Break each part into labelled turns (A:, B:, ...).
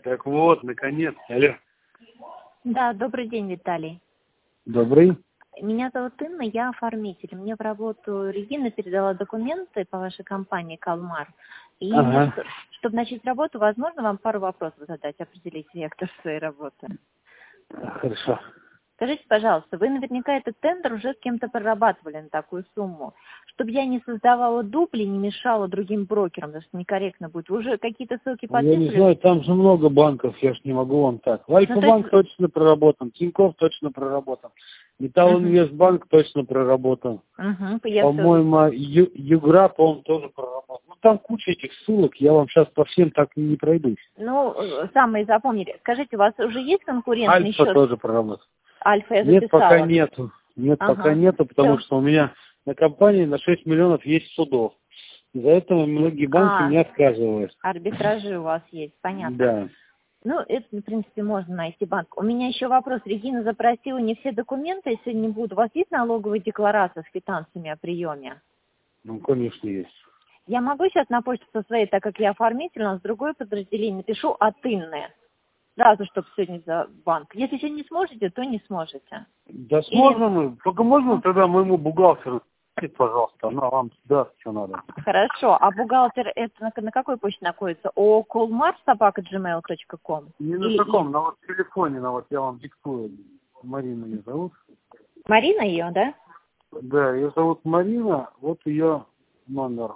A: Так вот, наконец. Алло.
B: Да, добрый день, Виталий.
A: Добрый.
B: Меня зовут Инна, я оформитель. Мне в работу Регина передала документы по вашей компании «Калмар». И чтобы начать работу, возможно вам пару вопросов задать, определить вектор своей работы.
A: Хорошо.
B: Скажите, пожалуйста, вы наверняка этот тендер уже с кем-то прорабатывали на такую сумму. Чтобы я не создавала дубли, не мешала другим брокерам, потому что некорректно будет. Вы уже какие-то ссылки подписывали?
A: Я не знаю, там же много банков, я ж не могу вам так. Альфа-банк точно проработан, Тинькофф точно проработан, Металлинвестбанк точно проработан. По-моему, Юграп, он тоже проработан. Ну, там куча этих ссылок, я вам сейчас по всем так не пройдусь.
B: Ну, самые запомнили. Скажите, у вас уже есть конкурентный счет?
A: Альфа тоже проработан.
B: Альфа я
A: записала. Нет, пока нету. Нет, пока нету, потому что у меня на компании на 6 миллионов есть судов. Из-за этого многие банки не отказывают.
B: Арбитражи у вас есть, понятно.
A: Да.
B: Ну, это, в принципе, можно найти банк. У меня еще вопрос. Регина запросила не все документы, если не будут. У вас есть налоговая декларация с квитанциями о приеме?
A: Ну, конечно, есть.
B: Я могу сейчас на почту со своей, так как я оформитель, но с другой подразделение напишу от Инны. Сразу, чтобы сегодня за банк. Если сегодня не сможете, то не сможете.
A: Да сможем мы. Только можно тогда моему бухгалтеру, пожалуйста, она вам даст, что надо.
B: Хорошо. А бухгалтер это на какой почте находится? okulmar@gmail.com?
A: Не на таком, на вот телефоне, на вот я вам диктую. Марина ее зовут.
B: Марина ее, да?
A: Да, ее зовут Марина, вот ее номер.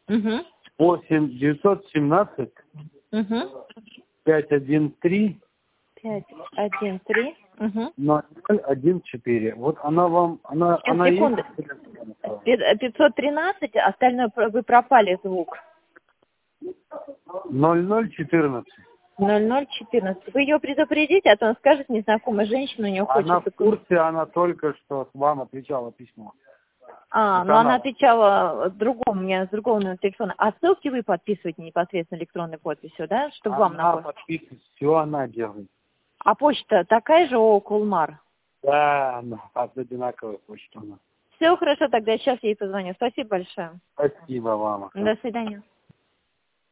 A: 8-917 513 014. Вот она вам, она
B: секунду. 513, остальное вы пропали звук.
A: 0014.
B: 0014. Вы ее предупредите, а то он скажет незнакомая женщина, у нее хочет...
A: Она в курсе, она только что вам отвечала письмо.
B: Но она отвечала другому, мне с другого номера телефона. А ссылки вы подписываете непосредственно электронной подписью, да? Чтобы вам на почту?
A: Подписывает, все она делает.
B: А почта такая же, Кулмар?
A: Да, она одинаковая почта.
B: Все хорошо, тогда сейчас я ей позвоню. Спасибо большое.
A: Спасибо вам.
B: До свидания.